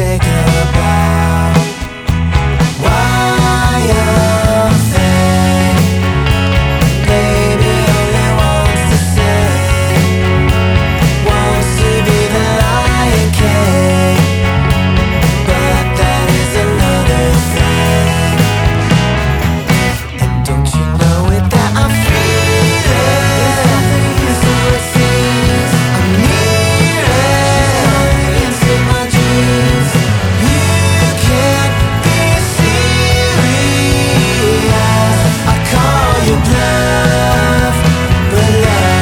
think about why you think baby only wants to sing, wants to be the Lion King, but that is another thing. And don't you know it that I'm feeling so it seems I'm nearing into my dreams. You can't be serious, I call you bluff, but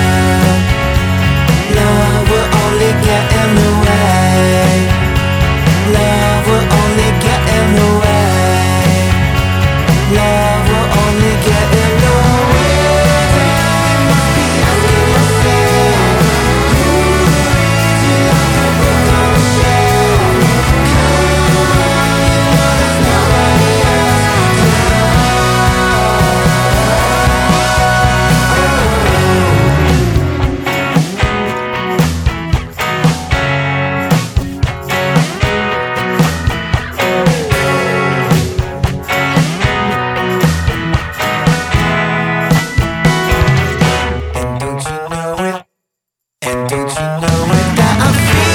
love will only get in the way. Love will only get in the way. Love will only get in the way. Must be asking myself, who reads you like a book on a shelf? Come on, you know there's nobody else to And don't you know it that I'm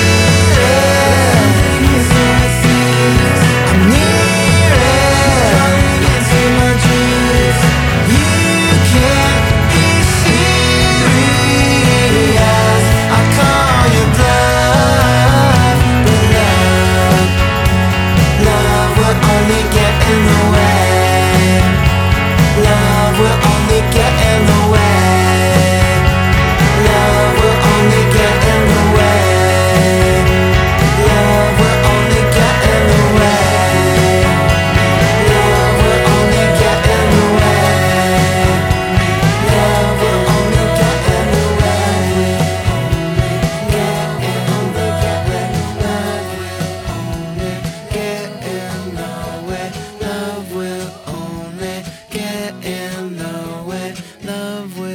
feeling so it seems I'm nearing into my dreams. You can't be serious, I call you bluff, but love will only get in the way. Love will only get in the way. Love will only get in the way. Love will only get in the way. Love will only get in the way. Love will only get in the way. Love will only get in the way. Love will only get in the way. Love will